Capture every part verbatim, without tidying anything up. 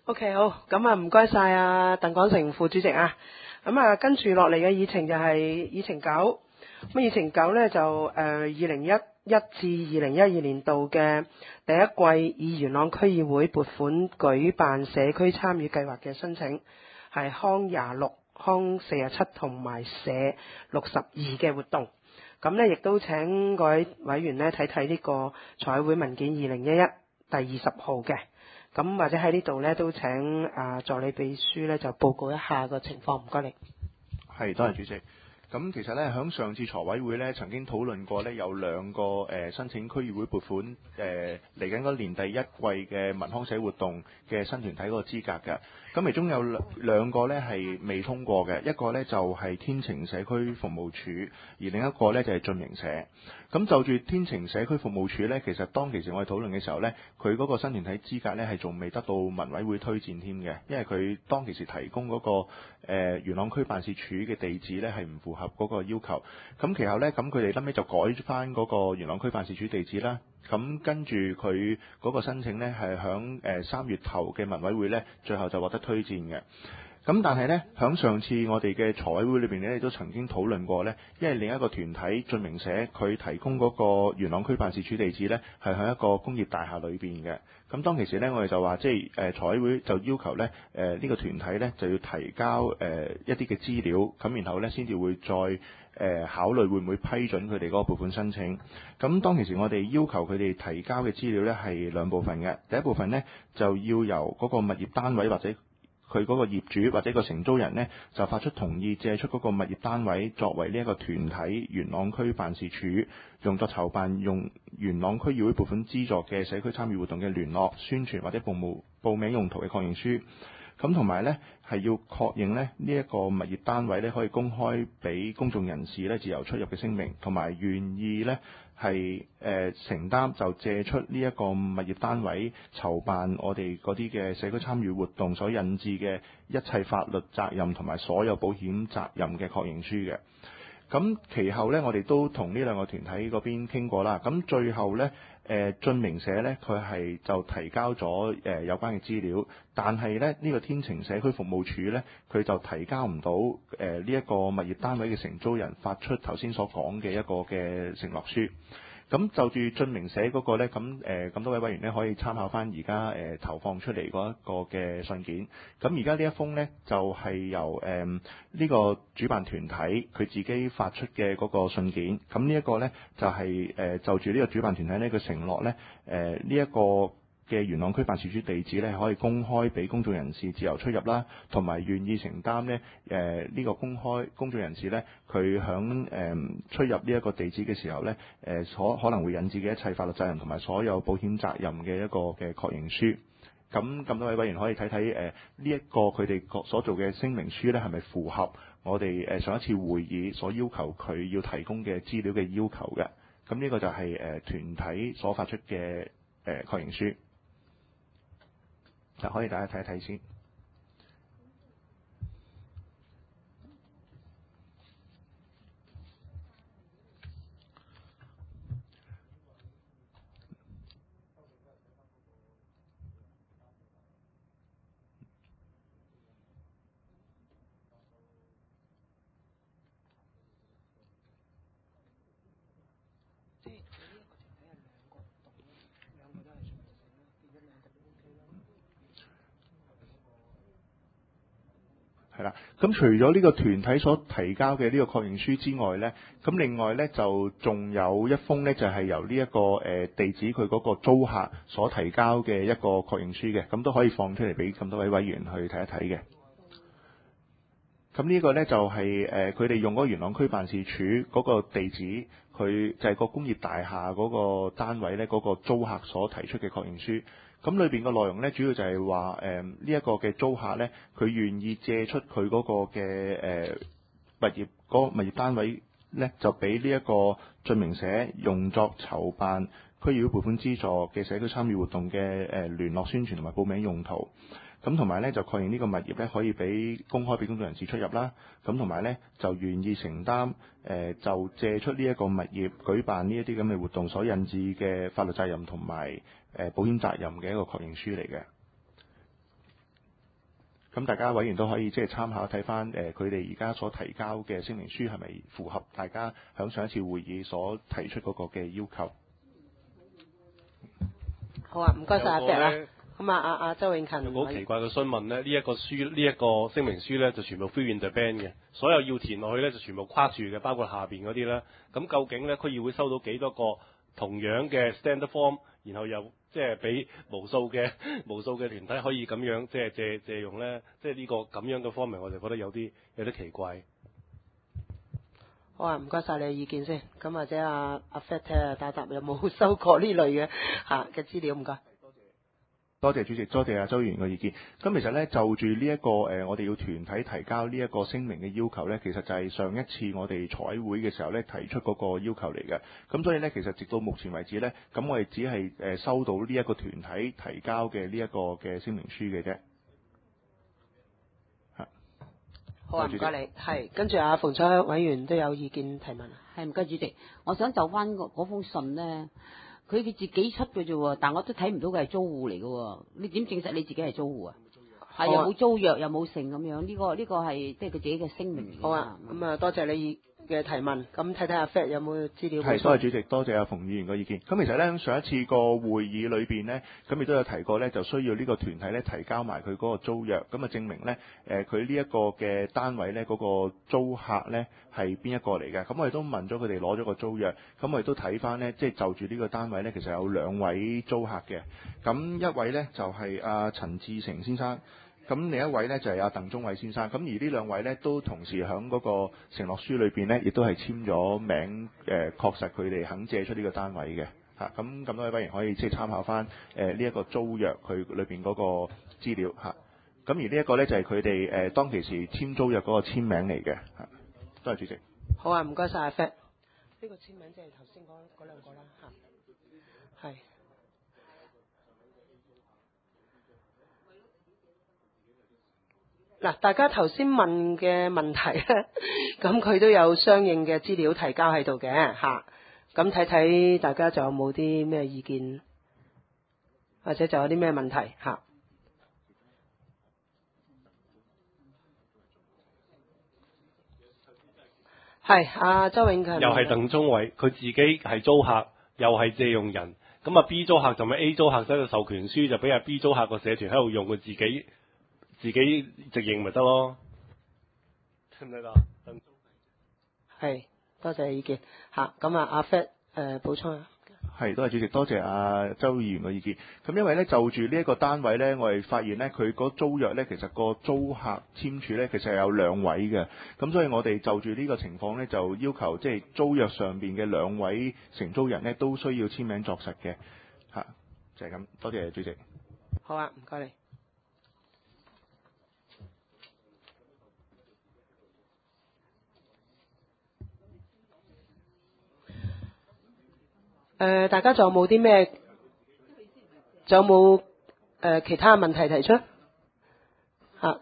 OK， 好，咁啊唔該晒啊鄧廣成副主席啊，咁啊跟住落嚟嘅議程就係議程九，咁議程九呢，就誒二零一一至二零一二年度嘅第一季以元朗區議會撥款舉辦社區參與計劃嘅申請，係康廿六、康四十七同埋社六十二嘅活動。咁呢，亦都請各位委員呢睇睇呢個財委會文件二零一一第二十號嘅。咁或者喺呢度呢，都請啊助理秘書呢就報告一下個情況，唔該你。 係，多謝主席。咁其實咧，響上次財委會咧曾經討論過咧，有兩個誒、呃、申請區議會撥款誒嚟緊嗰年第一季嘅民康社活動嘅新團體嗰個資格嘅。咁其中有兩兩個咧係未通過嘅，一個咧就係、是、天晴社區服務處，而另一個咧就係進明社。咁就住天晴社區服務處咧，其實當其時我哋討論嘅時候咧，佢嗰個新團體資格咧係仲未得到民委會推薦添嘅，因為佢當其時提供嗰、那個、呃、元朗區辦事處嘅地址咧係唔符合嗰個要求。咁其後咧，咁佢哋後尾就改翻嗰個元朗區辦事處地址啦。咁跟住佢嗰個申請咧係響誒三月頭嘅民委會咧，最後就獲得推薦嘅。咁但係呢，響上次我哋嘅財委會裏邊咧，都曾經討論過呢，因為另一個團體進明社佢提供嗰個元朗區辦事處地址呢，係喺一個工業大廈裏邊嘅。咁當其時呢，我哋就話即係誒財委會就要求呢，誒、呃、呢、呢個團體呢就要提交誒、呃、一啲嘅資料，咁然後呢先至會再誒、呃、考慮會唔會批准佢哋嗰個撥款申請。咁當其時我哋要求佢哋提交嘅資料呢係兩部分嘅，第一部分呢，就要由嗰個物業單位或者佢嗰個業主或者個承租人呢，就發出同意借出嗰個物業單位作為呢一個團體元朗區辦事處用作籌辦用元朗區議會撥款資助嘅社區參與活動嘅聯絡宣傳或者報務報名用途嘅確認書。咁同埋呢，係要確認呢呢一個物業單位呢可以公開俾公眾人士呢自由出入嘅聲明，同埋願意呢係誒、呃、承擔就借出呢一個物業單位籌辦我哋嗰啲嘅社區參與活動所引致嘅一切法律責任同埋所有保險責任嘅確認書嘅。咁其後呢，我哋都同呢兩個團體嗰邊傾過啦。咁最後呢，誒進明社呢，佢係就提交咗誒、呃、有關嘅資料，但係呢，呢、呢個天晴社區服務處呢，佢就提交唔到誒呢一個物業單位嘅承租人發出頭先所講嘅一個嘅承諾書。咁就住進明社嗰個呢，咁誒咁多位委員呢，可以參考翻而家誒投放出嚟嗰一個嘅信件。咁而家呢一封呢，就係、是、由誒呢、呃這個主辦團體佢自己發出嘅嗰個信件。咁呢一個呢，就係、是、誒、呃、就住呢個主辦團體呢，佢承諾呢誒呢一個嘅元朗區辦事處地址咧，可以公開俾公眾人士自由出入啦，同埋願意承擔咧誒呢個公開公眾人士咧，佢響誒出入呢一個地址嘅時候咧，誒所可能會引致嘅一切法律責任同埋所有保險責任嘅一個嘅確認書。咁咁多位委員可以睇睇誒呢一個佢哋所做嘅聲明書咧，係咪符合我哋誒上一次會議所要求佢要提供嘅資料嘅要求嘅？咁呢個就係誒團體所發出嘅誒確認書。就可以大家睇一睇先。係啦，咁除咗呢個團體所提交嘅呢個確認書之外呢，咁另外呢，就仲有一封呢，就係、是、由呢、這、一個誒、呃、地址佢嗰個租客所提交嘅一個確認書嘅，咁都可以放出嚟俾咁多位委員去睇一睇嘅。咁呢個呢，就係誒佢哋用嗰個元朗區辦事處嗰個地址，佢就係個工業大廈嗰個單位呢，嗰、那個租客所提出嘅確認書。咁裏邊嘅內容呢，主要就係話誒呢一個嘅租客呢，佢願意借出佢嗰個嘅誒、呃、物業嗰、那個物業單位呢，就俾呢一個進明社用作籌辦區議會撥款資助嘅社區參與活動嘅誒、呃、聯絡宣傳同埋報名用途。咁同埋呢，就確認呢個物業呢，可以俾公開俾公眾人士出入啦。咁同埋呢，就願意承擔誒、呃、就借出呢一個物業舉辦呢一啲咁嘅活動所引致嘅法律責任同埋誒保險責任嘅一個確認書嚟嘅。 咁大家委員都可以即係參考睇翻誒佢哋而家所提交嘅聲明書係咪符合大家響上一次會議所提出嗰個嘅要求。 好啊，唔該晒阿 Pat 啦。咁啊，阿阿周永勤， 有個好奇怪嘅詢問咧，呢、這、一個書呢一、這個聲明書咧就全部 fill in the blank 嘅，所有要填落去咧就全部框住嘅，包括下邊嗰啲啦。咁究竟咧區議會收到幾多個同樣嘅 standard form， 然後又即係俾無數嘅無數嘅團體可以咁樣即係借借用咧？即係呢個咁樣嘅方面，我就覺得有啲有啲奇怪。 好啊，唔該晒你嘅意見先。咁或者阿阿 Fat 睇下答答有冇收過呢類嘅嚇嘅資料，唔該。 多謝主席，多謝阿周議員嘅意見。咁其實咧就住呢、這、一個誒、呃，我哋要團體提交呢一個聲明嘅要求咧，其實就係上一次我哋財委會嘅時候咧提出嗰個要求嚟嘅。咁所以咧，其實直到目前為止咧，咁我哋只係誒、呃、收到呢一個團體提交嘅呢一個嘅聲明書嘅啫。嚇， 好啊，唔該你。係跟住阿馮楚委員都有意見提問。 係，唔該主席，我想就翻嗰封信咧。佢哋自己出嘅啫喎，但我都睇唔到佢係租戶嚟嘅喎。你點證實你自己係租戶啊？係又冇租約又冇剩咁樣，呢、這個呢、這個係即係佢自己嘅聲明。 好啊，咁啊多謝你嘅提問。咁睇睇阿 Fat 有冇資料？ 係，多謝主席，多謝阿馮議員嘅意見。咁其實咧上一次個會議裏邊呢，咁亦都有提過咧，就需要呢個團體咧提交埋佢嗰個租約，咁啊證明咧誒佢呢一個嘅單位咧嗰個租客咧係邊一個嚟嘅。咁我哋都問咗佢哋攞咗個租約，咁我哋都睇翻咧，即係就住呢個單位咧，其實有兩位租客嘅。咁一位咧就係阿陳志成先生。咁另一位呢，就係阿鄧中偉先生，咁而呢兩位呢，都同時喺嗰個承諾書裏邊呢，亦都係簽咗名，誒、呃、確實佢哋肯借出呢個單位嘅嚇。咁咁多位委員可以即係參考翻誒呢一個租約佢裏邊嗰個資料嚇。咁、啊、而呢一個呢，就係佢哋誒當其時簽租約嗰個簽名嚟嘅嚇。多謝主席。 好啊，唔該晒阿 Fat。呢個簽名即係頭先講嗰兩個啦嚇，係。嗱，大家頭先問嘅問題咧，咁佢都有相應嘅資料提交喺度嘅嚇，咁睇睇大家仲有冇啲咩意見，或者仲有啲咩問題嚇？係阿周永勤， 又係鄧中偉，佢自己係租客，又係借用人，咁啊 B 租客就咪 A 租客寫個授權書，就俾阿 B 租客個社團喺度用佢自己。自己直認咪得咯，聽唔聽到？ 係，多謝意見嚇。咁啊，阿 Fat 誒補充啊。 係，多謝主席，多謝阿周議員嘅意見。咁因為咧就住呢一個單位咧，我哋發現咧佢嗰租約咧，其實個租客簽署咧，其實係有兩位嘅。咁所以我哋就住呢個情況咧，就要求即係租約上邊嘅兩位承租人咧，都需要簽名作實嘅嚇，就係咁。多謝主席。 好啊，唔該你。誒、呃，大家仲有冇啲咩？仲有冇誒、呃、其他問題提出？嚇、啊，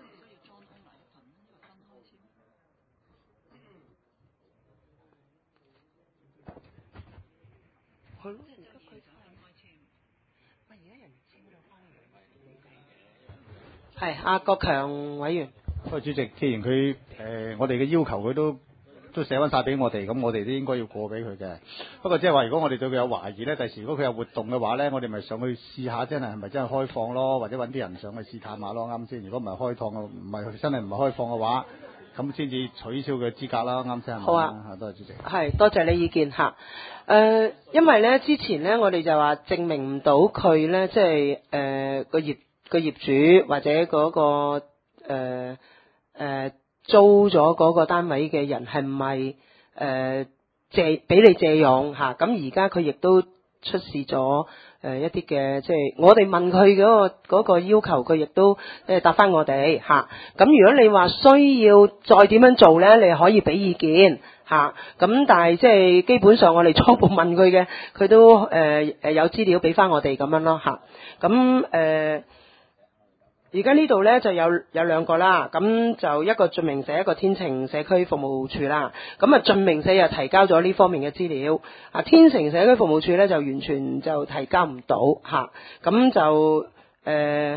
係阿國強委員。 喂，主席，既然佢誒、呃、我哋嘅要求佢都。都寫翻晒俾我哋，咁我哋都應該要過俾佢嘅。不過即係話，如果我哋對佢有懷疑咧，第時如果佢有活動嘅話咧，我哋咪上去試下，真係係咪真係開放咯，或者揾啲人上去試探下咯，啱先。如果唔係開放嘅，唔係真係唔係開放嘅話，咁先至取消佢資格啦，啱先係咪？ 好啊， 多謝主席。 係，多謝你意見嚇。誒、呃，因為咧之前咧，我哋就話證明唔到佢咧，即係誒個業個業主或者嗰、嗰個誒誒。呃呃租咗嗰個單位嘅人係唔係誒借俾你借用嚇？咁而家佢亦都出示咗誒、呃、一啲嘅，即係我哋問佢嗰個嗰個要求，佢亦都誒答翻我哋嚇。咁、啊、如果你話需要再點樣做咧，你可以俾意見嚇。咁、啊、但係即係基本上我哋初步問佢嘅，佢都誒誒、呃、有資料俾翻我哋咁樣咯嚇。咁、啊、誒。而家呢度咧就有有兩個啦，咁就一個峻明社，一個天晴社區服務處啦。咁啊，峻明社又提交咗呢方面嘅資料，啊天晴社區服務處咧就完全就提交唔到嚇。咁就誒、呃，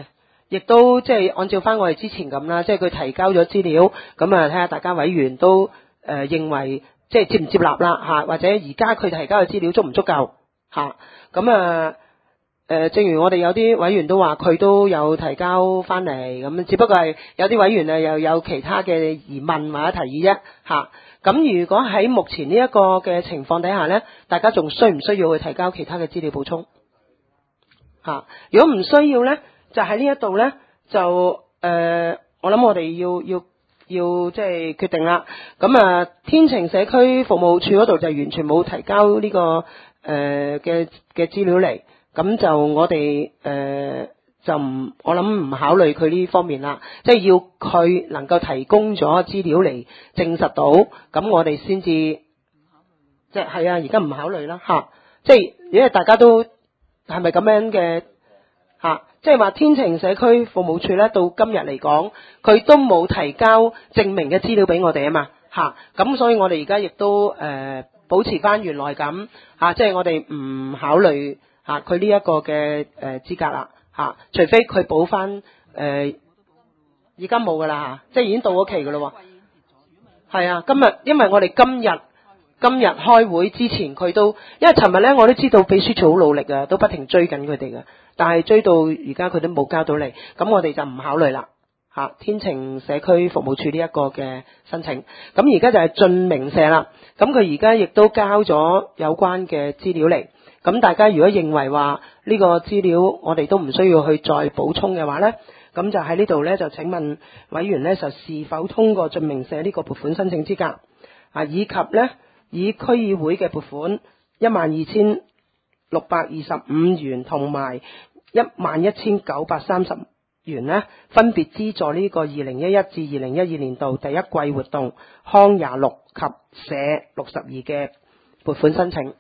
亦都即係按照翻我哋之前咁啦，即係佢提交咗資料，咁啊睇下大家委員都誒、呃、認為即係接唔接納啦嚇，或者而家佢提交嘅資料足唔足夠嚇？咁啊誒，正如我哋有啲委員都話，佢都有提交翻嚟，咁只不過係有啲委員啊又有其他嘅疑問或者提議啫嚇。咁如果喺目前呢一個嘅情況底下呢，大家仲需唔需要去提交其他嘅資料補充嚇？如果唔需要呢，就喺呢一度呢，就誒、呃，我諗我哋要要要即係決定啦。咁啊，天晴社區服務處嗰度就完全冇提交呢、這個誒嘅嘅資料嚟。咁就我哋誒、呃、就唔，我諗唔考慮佢呢方面啦，即係要佢能夠提供咗資料嚟證實到，咁我哋先至即係係啊，而家唔考慮啦嚇，即係因為大家都係咪咁樣嘅嚇？即係話天晴社區服務處咧，到今日嚟講，佢都冇提交證明嘅資料俾我哋啊嘛嚇，咁所以我哋而家亦都誒、呃、保持翻原來咁嚇，即係我哋唔考慮。嚇佢呢一個嘅誒資格啦嚇，除非佢補翻誒，而家冇噶啦嚇，即係已經到咗期噶咯喎。係啊，今日因為我哋今日今日開會之前，佢都因為尋日咧我都知道秘書處好努力啊，都不停追緊佢哋嘅，但係追到而家佢都冇交到嚟，咁我哋就唔考慮啦嚇。天晴社區服務處呢一個嘅申請，咁而家就係進明社啦，咁佢而家亦都交咗有關嘅資料嚟。咁大家如果認為話呢個資料我哋都唔需要去再補充嘅話呢，咁就喺呢度呢，就請問委員呢，就是否通過進明社呢個撥款申請資格啊，以及呢，以區議會嘅撥款一萬二千六百二十五元同埋一萬一千九百三十元呢，分別資助呢個二零一一至二零一二年度第一季活動康廿六及社六十二嘅撥款申請。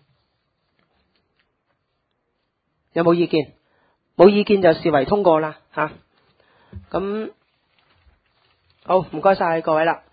有冇意見？冇意見就視為通過啦吓。咁好，唔該晒各位啦。